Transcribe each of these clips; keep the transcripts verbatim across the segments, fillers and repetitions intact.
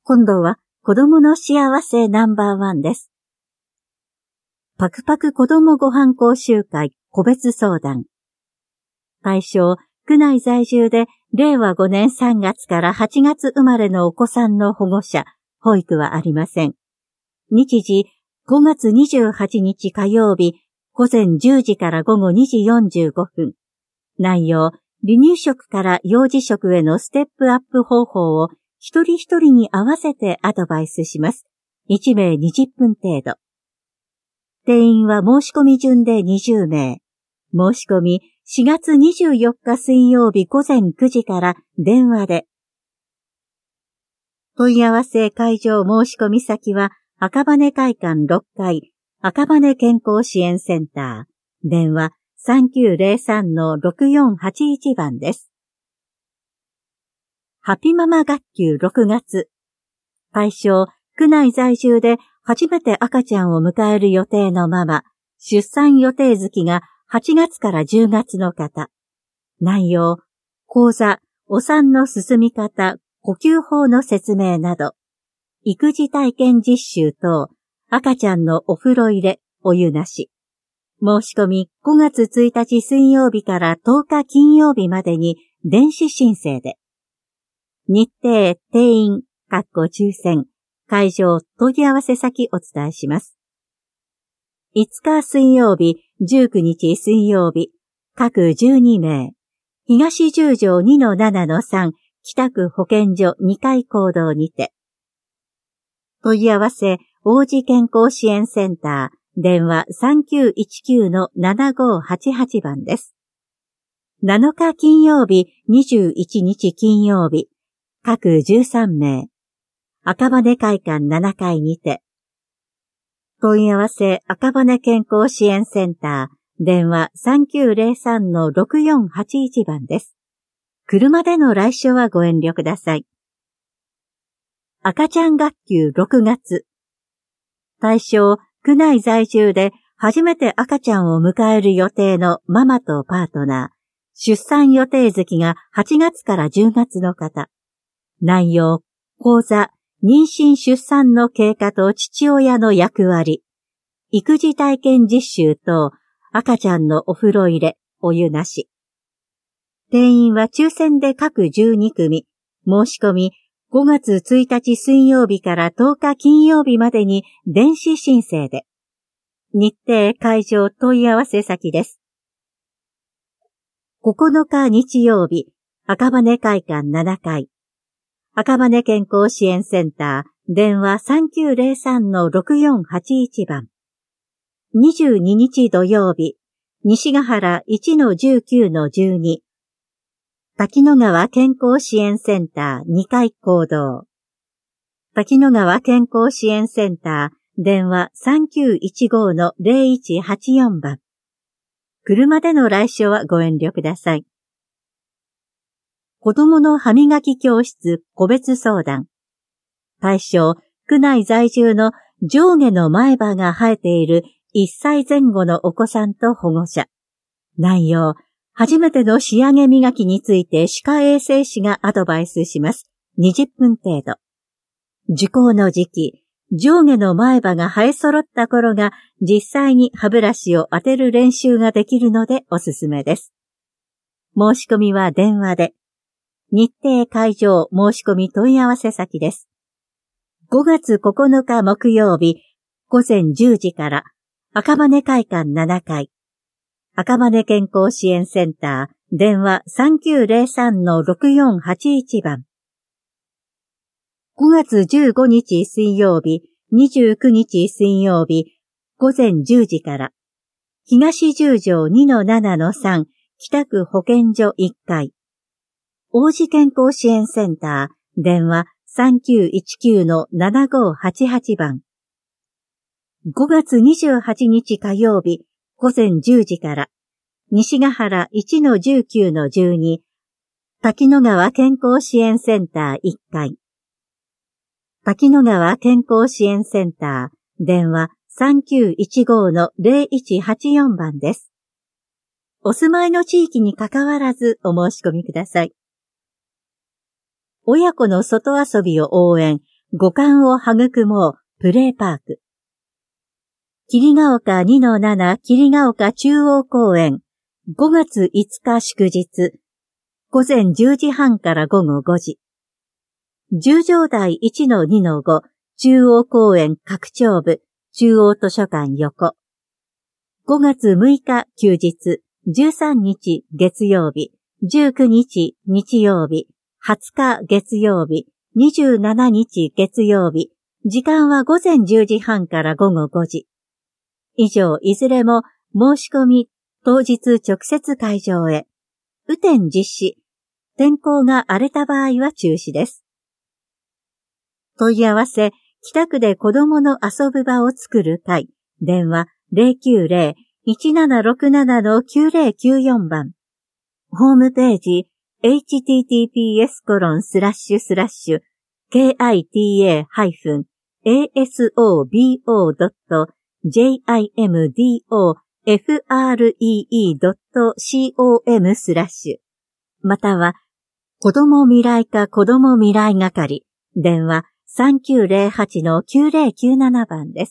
今度は子供の幸せナンバーワンです。パクパク子供ご飯講習会個別相談。対象、区内在住でれいわごねんさんがつからはちがつ生まれのお子さんの保護者、保育はありません。日時、ごがつにじゅうはちにち火曜日、ごぜんじゅうじからごごにじよんじゅうごふん。内容、離乳食から幼児食へのステップアップ方法を一人一人に合わせてアドバイスします。いちめいにじゅっぷん程度。定員は申し込み順でにじゅうめい。申し込みしがつにじゅうよっか水曜日ごぜんくじから電話で。問い合わせ会場申し込み先は赤羽会館ろっかい赤羽健康支援センター。電話 さんきゅうぜろさんのろくよんはちいち 番です。ハピママ学級ろくがつ。対象、区内在住で初めて赤ちゃんを迎える予定のママ、出産予定月がはちがつからじゅうがつの方。内容、講座、お産の進み方、呼吸法の説明など、育児体験実習等、赤ちゃんのお風呂入れ、お湯なし。申し込みごがつついたち水曜日からとおか金曜日までに電子申請で。日程、定員、括弧抽選、会場、問い合わせ先お伝えします。いつか水曜日、じゅうくにち水曜日、各じゅうにめい、東十条 にのななのさん、北区保健所にかい講堂にて。問い合わせ、王子健康支援センター、電話 さんきゅういちきゅうのななごはちはち 番です。なのか金曜日、にじゅういちにち金曜日、各じゅうさんめい、赤羽会館ななかいにて。問い合わせ赤羽健康支援センター、電話 さんきゅうぜろさんのろくよんはちいち 番です。車での来所はご遠慮ください。赤ちゃん学級ろくがつ。対象、区内在住で初めて赤ちゃんを迎える予定のママとパートナー、出産予定月がはちがつからじゅうがつの方。内容、講座、妊娠出産の経過と父親の役割、育児体験実習等、赤ちゃんのお風呂入れ、お湯なし。定員は抽選で各じゅうにくみ、申し込みごがつついたち水曜日からとおか金曜日までに電子申請で。日程、会場、問い合わせ先です。ここのか日曜日、赤羽会館ななかい。赤羽健康支援センター、電話 さんきゅうぜろさんのろくよんはちいち 番。にじゅうににち土曜日、西ヶ原 いちのじゅうきゅうのじゅうに。滝野川健康支援センターにかい講堂。滝野川健康支援センター、電話 さんきゅういちごのぜろいちはちよん 番。車での来所はご遠慮ください。子供の歯磨き教室個別相談。対象、区内在住の上下の前歯が生えているいっさいぜん後のお子さんと保護者。内容、初めての仕上げ磨きについて歯科衛生士がアドバイスします。にじゅっぷん程度。受講の時期、上下の前歯が生え揃った頃が実際に歯ブラシを当てる練習ができるのでおすすめです。申し込みは電話で。日程会場申し込み問い合わせ先です。ごがつここのか木曜日、ごぜんじゅうじから赤羽会館ななかい。赤羽健康支援センター、電話 さんきゅうぜろさんのろくよんはちいち 番。ごがつじゅうごにち水曜日、にじゅうくにち水曜日、ごぜんじゅうじから東十条 にのななのさん、北区保健所いっかい。王子健康支援センター、電話 さんきゅういちきゅうのななごはちはち 番。ごがつにじゅうはちにち火曜日、ごぜんじゅうじから、西ヶ原 いちのじゅうきゅうのじゅうに、滝野川健康支援センターいっかい。滝野川健康支援センター、電話 さんきゅういちごのぜろいちはちよん 番です。お住まいの地域に関わらずお申し込みください。親子の外遊びを応援、 五感を育もうプレイパーク。桐ヶ丘 にのなな 桐ヶ丘中央公園、ごがついつか祝日、午前じゅうじはんから午後ごじ。十条台 いちのにのご 中央公園拡張部、中央図書館横。ごがつむいか休日、じゅうさんにち月曜日、じゅうくにち日曜日、はつか月曜日、にじゅうしちにち月曜日、時間は午前じゅうじはんから午後ごじ。以上、いずれも申し込み、当日直接会場へ。雨天実施。天候が荒れた場合は中止です。問い合わせ、北区で子供の遊ぶ場を作る会。電話 ゼロきゅうゼロ いちななろくなな きゅうゼロきゅうよん 番。ホームページ エイチティーティーピーエスコロンスラッシュスラッシュ ケーアイティーエーハイフンエーエスオービーオードットジェイアイエムディーオーエフアールイーイードットコム スラッシュ。または、子供未来課子供未来係。電話 さんきゅうゼロはちのきゅうゼロきゅうなな 番です。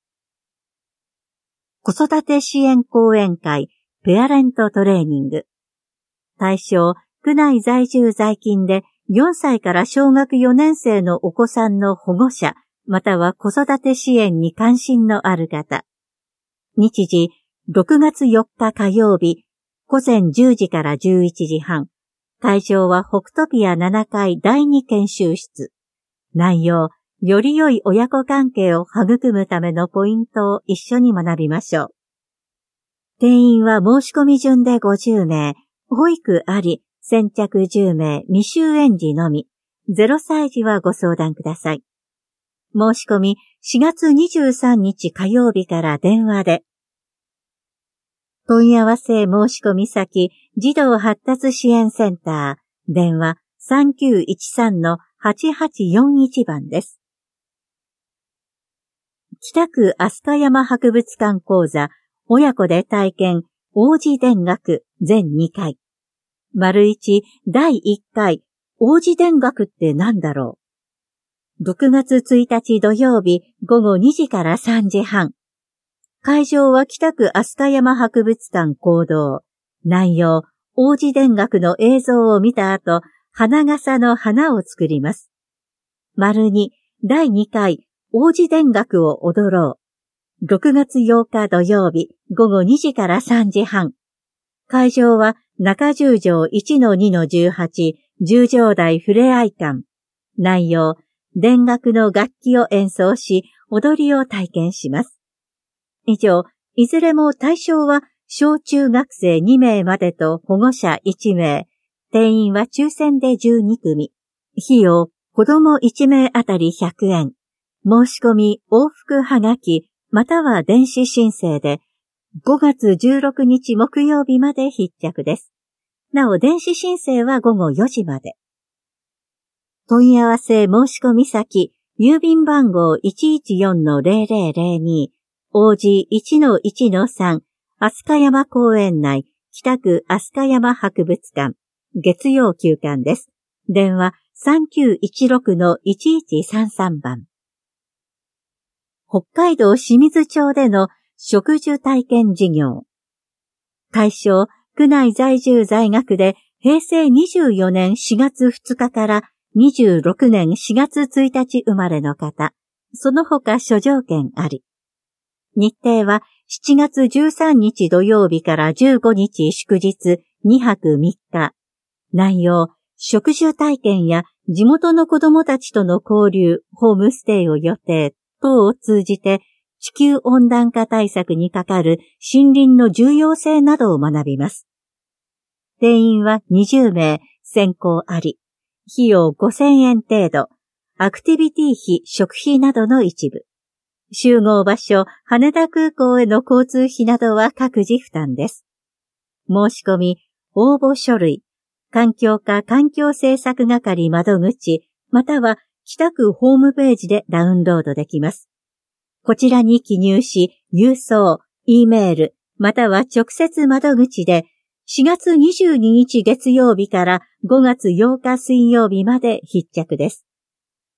子育て支援講演会、ペアレントトレーニング。対象、区内在住在勤でよんさいから小学よねん生のお子さんの保護者、または子育て支援に関心のある方。日時、ろくがつよっか火曜日、午前じゅうじからじゅういちじはん。会場は北トピアななかいだいに研修室。内容、より良い親子関係を育むためのポイントを一緒に学びましょう。定員は申し込み順でごじゅうめい、保育あり、先着じゅうめい、未就園児のみ、ゼロさい児はご相談ください。申し込みしがつにじゅうさんにち火曜日から電話で。問い合わせ申し込み先、児童発達支援センター、電話 さんきゅういちさんのはちはちよんいち 番です。北区飛鳥山博物館講座、親子で体験、王子田楽全にかい。丸一だいいっかい、王子田楽って何だろう。ろくがつついたち土曜日午後にじからさんじはん。会場は北区飛鳥山博物館講堂。内容、王子田楽の映像を見た後、花笠の花を作ります。丸にだいにかい、王子田楽を踊ろう。ろくがつようか土曜日午後にじからさんじはん。会場は中十条 いちのにのじゅうはち 十条台ふれあい館。内容、田楽の楽器を演奏し、踊りを体験します。以上、いずれも対象は小中学生にめいまでと保護者いちめい。定員は抽選でじゅうにくみ。費用、子供いちめいあたりひゃくえん。申し込み、往復はがき、または電子申請で、ごがつじゅうろくにち木曜日まで必着です。なお、電子申請はごごよじまで。問い合わせ申し込み先、郵便番号 いちいちよんのゼロゼロゼロに、王子 いちのいちのさん、飛鳥山公園内、北区飛鳥山博物館、月曜休館です。電話 さんきゅういちろくのいちいちさんさん 番。北海道清水町での植樹体験事業。対象、区内在住在学でへいせいにじゅうよねんしがつふつかからにじゅうろくねんしがつついたち生まれの方、その他諸条件あり。日程はしちがつじゅうさんにち土曜日からじゅうごにち祝日にはくみっか。内容、植樹体験や地元の子どもたちとの交流、ホームステイを予定等を通じて地球温暖化対策にかかる森林の重要性などを学びます。定員はにじゅうめい、先行あり。費用ごせんえん程度。アクティビティ費、食費などの一部。集合場所、羽田空港への交通費などは各自負担です。申し込み、応募書類、環境課環境政策係窓口、または北区ホームページでダウンロードできます。こちらに記入し、郵送、Eメール、または直接窓口で、しがつにじゅうににち月曜日からごがつようか水曜日まで必着です。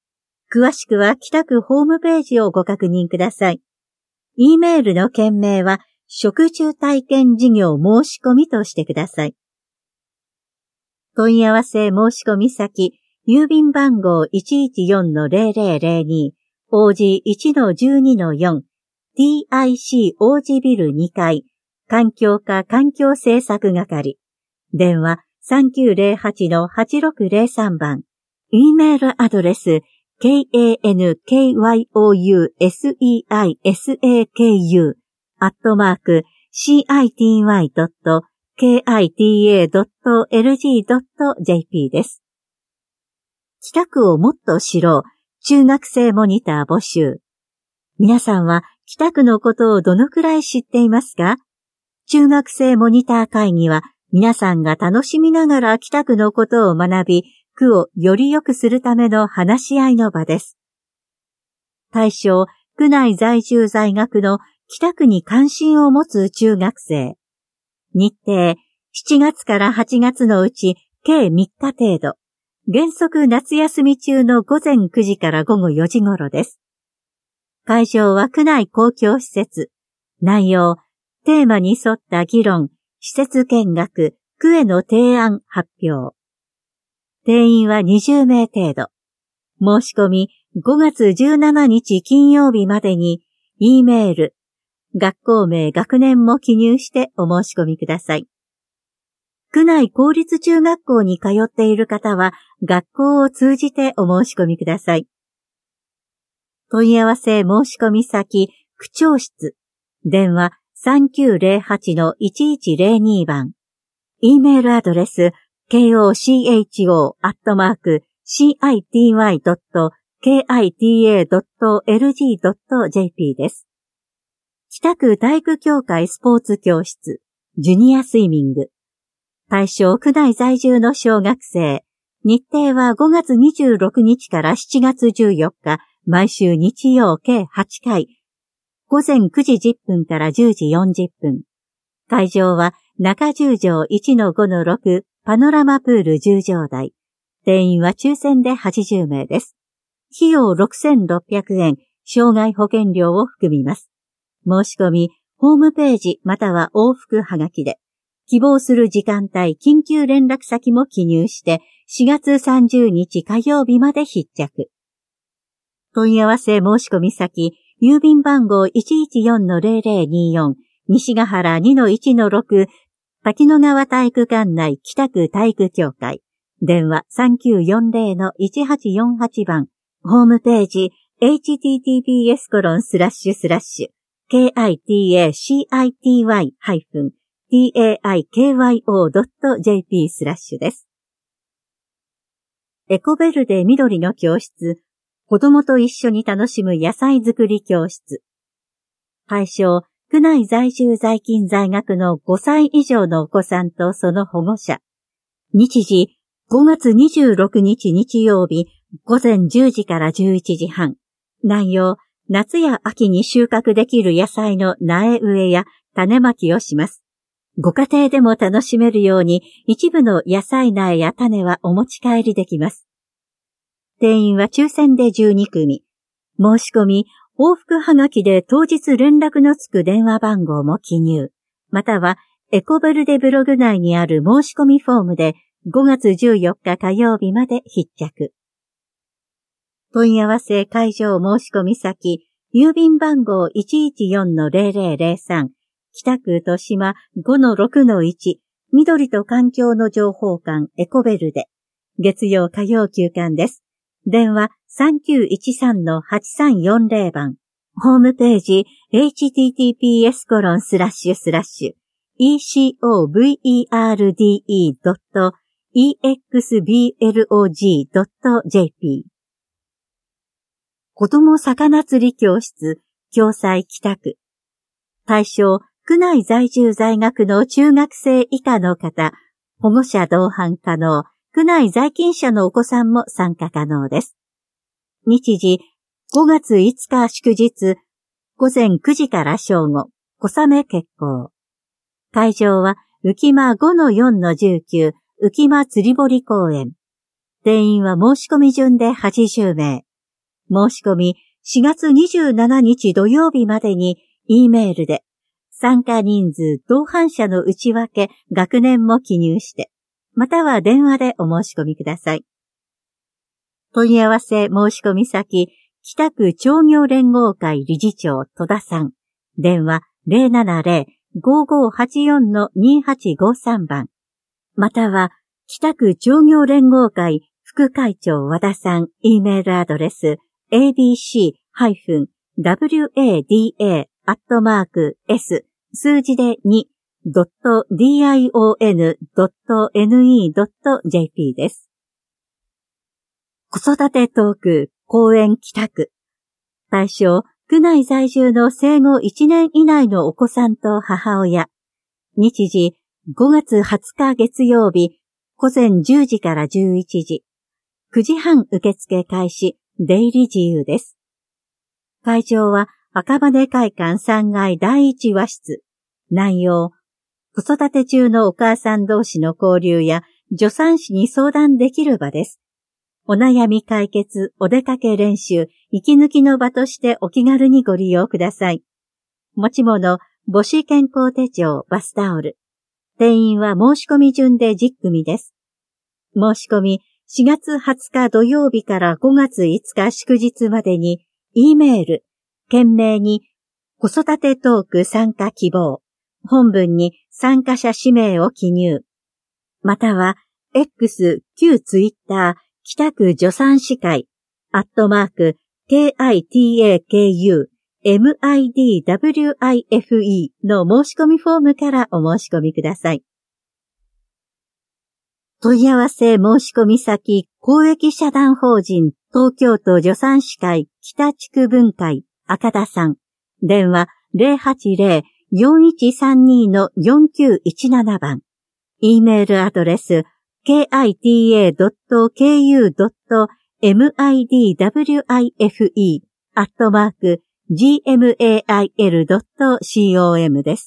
詳しくは北区ホームページをご確認ください。E メールの件名は、食住体験事業申し込みとしてください。問い合わせ申し込み先、郵便番号 いちいちよんのゼロゼロゼロに オージーいちのじゅうにのよん ティーアイシー 王子ビルにかい環境課環境政策係電話 さんきゅうゼロはちのはちろくゼロさん 番 E メールアドレス ケーエーエヌケーワイオーユーエスイーアイエスエーケーユー アットマーク シーアイティーワイドットケーアイティーエードットエルジードットジェーピー です。北区をもっと知ろう中学生モニター募集。皆さんは北区のことをどのくらい知っていますか？中学生モニター会議は皆さんが楽しみながら北区のことを学び、区をより良くするための話し合いの場です。対象、区内在住在学の北区に関心を持つ中学生。日程、しちがつからはちがつのうち計みっか程度。原則夏休み中の午前くじから午後よじ頃です。会場は区内公共施設。内容、テーマに沿った議論、施設見学、区への提案発表。定員はにじゅうめい程度。申し込みごがつじゅうしちにち金曜日までに E メール、学校名、学年も記入してお申し込みください。区内公立中学校に通っている方は学校を通じてお申し込みください。問い合わせ申し込み先、区長室、電話 さんきゅうゼロはちのいちいちゼロに 番、E メールアドレス、ケーオーシーエイチオー アットマーク シーアイティーワイドットケーアイティーエードットエルジードットジェーピー です。北区体育協会スポーツ教室、ジュニアスイミング。対象区内在住の小学生。日程はごがつにじゅうろくにちからしちがつじゅうよっか、毎週日曜計はちかい。午前くじじゅっぷんからじゅうじよんじゅっぷん。会場は中十条 いちのごのろく パノラマプールじゅう条台。定員は抽選ではちじゅうめいです。費用ろくせんろっぴゃくえん、障害保険料を含みます。申し込み、ホームページまたは往復はがきで、希望する時間帯、緊急連絡先も記入して、しがつさんじゅうにち火曜日まで必着。問い合わせ申し込み先、郵便番号 いちいちよんのゼロゼロによん、西ヶ原 にのいちのろく、滝野川体育館内北区体育協会。電話 さんきゅうよんゼロのいちはちよんはち 番。ホームページ、エイチティーティーピーエスコロンスラッシュスラッシュ ケーアイティーエーシーアイティーワイ ハイフン ティーエーアイケーワイオー ドット ジェーピー スラッシュです。エコベルデ緑の教室、子供と一緒に楽しむ野菜作り教室。対象、区内在住在勤在学のごさい以上のお子さんとその保護者。日時、ごがつにじゅうろくにち日曜日、ごぜんじゅうじからじゅういちじはん。内容、夏や秋に収穫できる野菜の苗植えや種まきをします。ご家庭でも楽しめるように一部の野菜苗や種はお持ち帰りできます。定員は抽選でじゅうにくみ。申し込み、往復はがきで当日連絡のつく電話番号も記入。または、エコベルデブログ内にある申し込みフォームでごがつじゅうよっか火曜日まで必着。問い合わせ会場申し込み先、郵便番号 いちいちよんのゼロゼロゼロさん、北区豊島 ごのろくのいち、緑と環境の情報館エコベルデ。月曜火曜休館です。電話 さんきゅういちさんのはちさんよんゼロ 番。ホームページ エイチティーティーピーエスコロンスラッシュスラッシュ イーシーオーブイイーアールディーイードットイーエックスビーエルオージードットジェーピー。子ども魚釣り教室、共済北区。対象、区内在住在学の中学生以下の方、保護者同伴可能、区内在勤者のお子さんも参加可能です。日時、ごがついつか祝日、ごぜんくじから正午、小雨決行。会場は、浮間 ごのよんのじゅうきゅう、浮間釣り堀公園。定員は申し込み順ではちじゅうめい。 申し込みしがつにじゅうしちにち土曜日までに E メールで参加人数、同伴者の内訳、学年も記入して、または電話でお申し込みください。問い合わせ申し込み先、北区町業連合会理事長戸田さん。電話 ゼロななゼロ ごーごーはちよん にーはちごさん 番。または、北区町業連合会副会長和田さん。E メールアドレス、エービーシー ダブリューエーディーエー アットマーク S 数字で に ドット ディーアイオーエヌ ドット エヌイー ドット ジェーピー です。子育てトーク公園北区。対象、区内在住の生後いちねん以内のお子さんと母親。日時、ごがつはつか月曜日、午前じゅうじからじゅういちじ。くじはん受付開始、出入り自由です。会場は赤羽会館さんがいだいいち和室。内容、子育て中のお母さん同士の交流や助産師に相談できる場です。お悩み解決、お出かけ練習、息抜きの場としてお気軽にご利用ください。持ち物、母子健康手帳、バスタオル。定員は申し込み順でじゅっくみです。申し込みしがつはつか土曜日からごがついつか祝日までに E メール、件名に子育てトーク参加希望、本文に参加者氏名を記入。または X、旧ツイッター、北区助産師会、アットマーク、ケーアイティーエーケーユー、エムアイディーダブリューアイエフイー の申し込みフォームからお申し込みください。問い合わせ申し込み先、公益社団法人東京都助産師会北地区分会赤田さん。電話 ゼロはちゼロ よんいちさんに よんきゅういちなな 番。E メールアドレス、ケーアイティーエードットケーユードットエムアイディーダブリューアイエフイー アットマーク ジーエムエーアイエルドットコム です。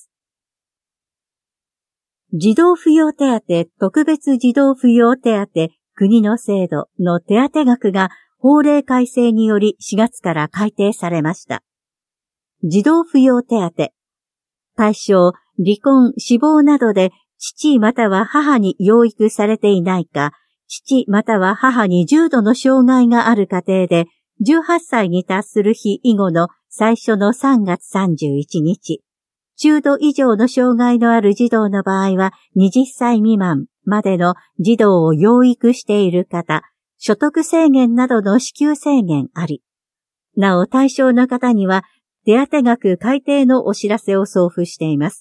児童扶養手当特別児童扶養手当国の制度の手当額が法令改正によりしがつから改定されました。児童扶養手当対象、離婚、死亡などで父または母に養育されていないか、父または母に重度の障害がある家庭で、じゅうはっさいに達する日以後の最初のさんがつさんじゅういちにち、中度以上の障害のある児童の場合ははたち未満までの児童を養育している方、所得制限などの支給制限あり。なお対象の方には手当額改定のお知らせを送付しています。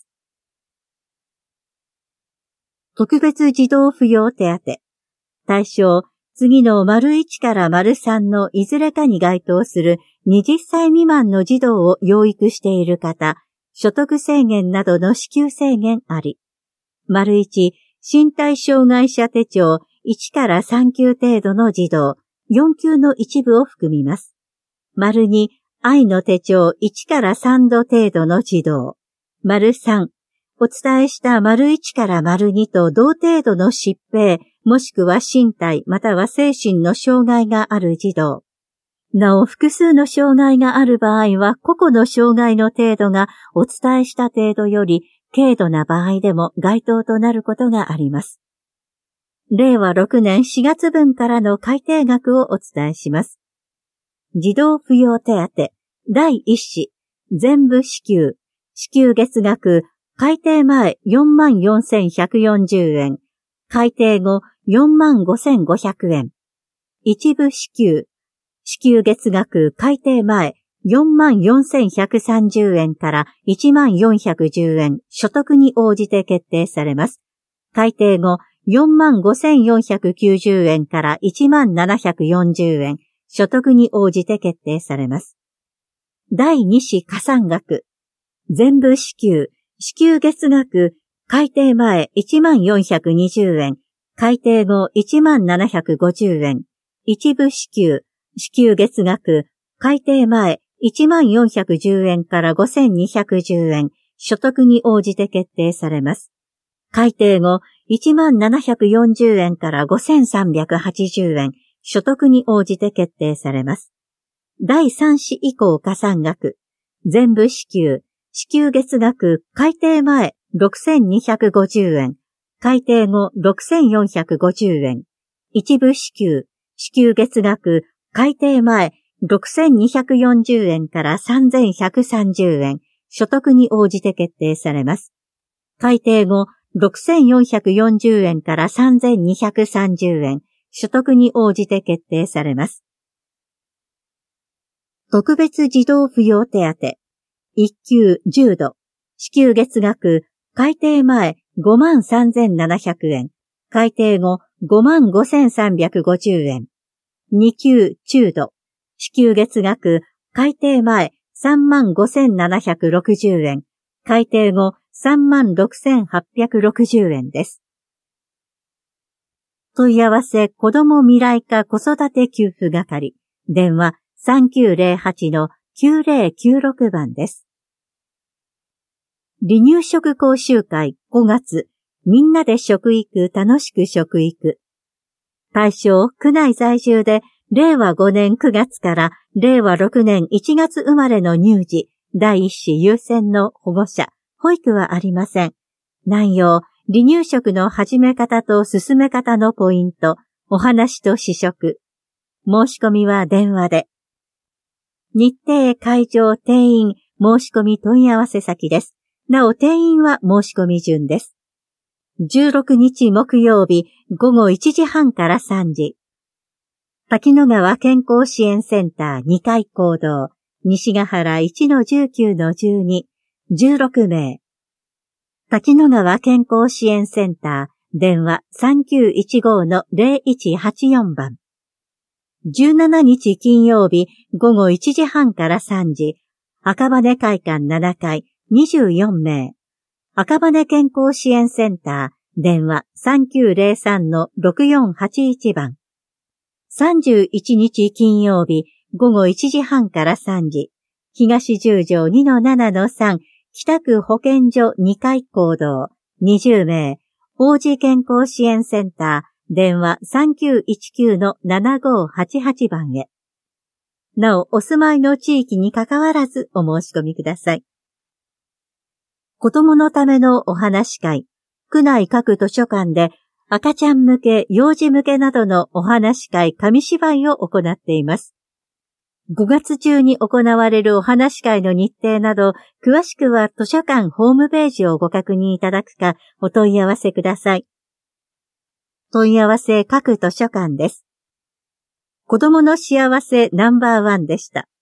特別児童扶養手当対象、次の丸いちから丸さんのいずれかに該当するはたち未満の児童を養育している方、所得制限などの支給制限あり。丸いち、身体障害者手帳いちからさん級程度の児童、よん級の一部を含みます。丸に、愛の手帳いちからさんど程度の児童。丸さん、お伝えした丸いちから丸にと同程度の疾病、もしくは身体または精神の障害がある児童。なお、複数の障害がある場合は、個々の障害の程度がお伝えした程度より軽度な場合でも該当となることがあります。れいわろくねんしがつぶんからの改定額をお伝えします。児童扶養手当だいいっ子全部支給支給月額改定前 よんまんよんせんひゃくよんじゅうえん改定後 よんまんごせんごひゃくえん一部支給支給月額改定前 よんまんよんせんひゃくさんじゅうえんからいちまんよんひゃくじゅうえん所得に応じて決定されます。改定後よんまんごせんよんひゃくきゅうじゅうえんからいちまんななひゃくよんじゅうえん所得に応じて決定されます。だいに子加算額全部支給支給月額改定前いちまんよんひゃくにじゅうえん改定後いちまんななひゃくごじゅうえん一部支給支給月額改定前いちまんよんひゃくじゅうえんからごせんにひゃくじゅうえん所得に応じて決定されます。改定後いちまんななひゃくよんじゅうえんからごせんさんびゃくはちじゅうえん所得に応じて決定されます。 だいさん子以降加算額、全部支給、支給月額改定前ろくせんにひゃくごじゅうえん、改定後ろくせんよんひゃくごじゅうえん、一部支給、支給月額改定前ろくせんにひゃくよんじゅうえんからさんぜんひゃくさんじゅうえん、所得に応じて決定されます。改定後ろくせんよんひゃくよんじゅうえんからさんぜんにひゃくさんじゅうえん、所得に応じて決定されます。特別児童扶養手当、一級じゅうど、支給月額、改定前ごまんさんぜんななひゃくえん、改定後ごまんごせんさんびゃくごじゅうえん。二級中度、支給月額、改定前さんまんごせんななひゃくろくじゅうえん、改定後さんまんろくせんはっぴゃくろくじゅうえんです。問い合わせ子ども未来課子育て給付係、電話さんきゅうゼロはちのきゅうゼロきゅうろくばんです。離乳食講習会ごがつ、みんなで食育楽しく食育。対象、区内在住で、れいわごねんくがつかられいわろくねんいちがつ生まれの乳児、第一子優先の保護者、保育はありません。内容、離乳食の始め方と進め方のポイント、お話と試食。申し込みは電話で。日程、会場、定員、申し込み問い合わせ先です。なお、定員は申し込み順です。じゅうろくにち木曜日、ごごいちじはんからさんじ。滝野川健康支援センターにかい講堂、西ヶ原 いちのじゅうきゅうのじゅうに、じゅうろくめい。滝野川健康支援センター、電話さんきゅういちごのゼロいちはちよんばん。じゅうしちにち金曜日、ごごいちじはんからさんじ、赤羽会館ななかい、にじゅうよんめい。赤羽健康支援センター、電話さんきゅうゼロさんのろくよんはちいちばん。さんじゅういちにち金曜日、ごごいちじはんからさんじ、東十条 にのななのさん、北区保健所にかい講堂、にじゅうめい。王子健康支援センター、電話さんきゅういちきゅうのななごはちはちばんへ。なお、お住まいの地域に関わらずお申し込みください。子供のためのお話会、区内各図書館で赤ちゃん向け、幼児向けなどのお話会、紙芝居を行っています。ごがつ中に行われるお話会の日程など、詳しくは図書館ホームページをご確認いただくか、お問い合わせください。問い合わせ各図書館です。子供の幸せナンバーワンでした。